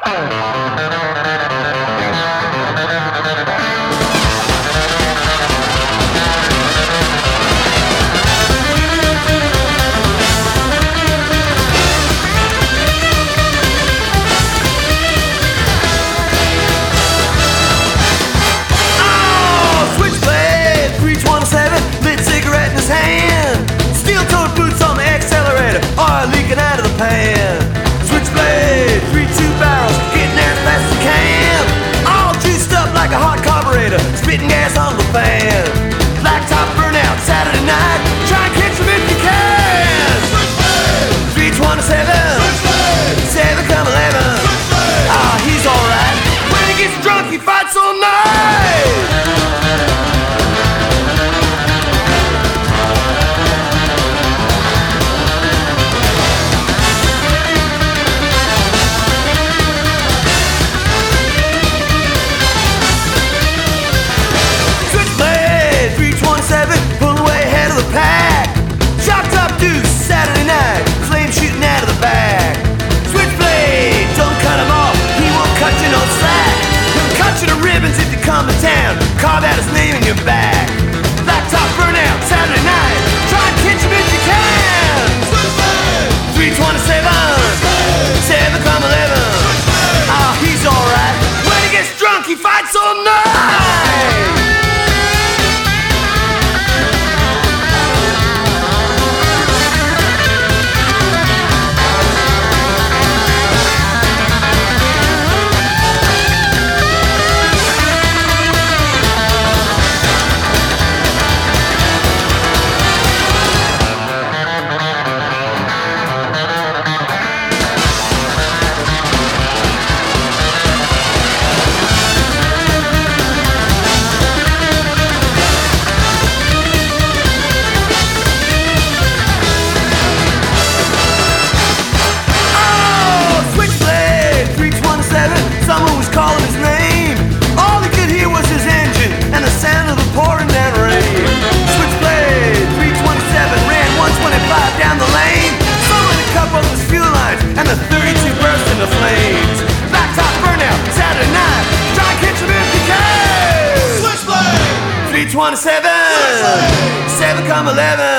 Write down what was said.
Leaking out of the pan. Switchblade, 3-2 barrels, getting there as fast as you can. All juiced up like a hot carburetor, spitting gas on the fan. Blacktop burnout, Saturday night, try and catch him if you can. Switchblade, 327, Switchblade, 7 come 11. Ah, he's alright. When he gets drunk, he fights all night. Pull away ahead of the pack. Chopped up deuce, Saturday night, flame shooting out of the back. Switchblade, don't cut him off, he won't cut you no slack. He'll cut you to ribbons if you come to town, carve out his name in your back. Blacktop burnout, Saturday night, try and catch him if you can. Switchblade, 327, 7 come 11. Ah, he's alright, when he gets drunk he fights all night. Someone was calling his name. All he could hear was his engine and the sound of the pouring down rain. Switchblade, 327, ran 125 down the lane. Someone to cup up his fuel lines and the 32 burst into flames. Blacktop burnout, Saturday night, try and catch him if you can. Switchblade, 327, 7 come 11.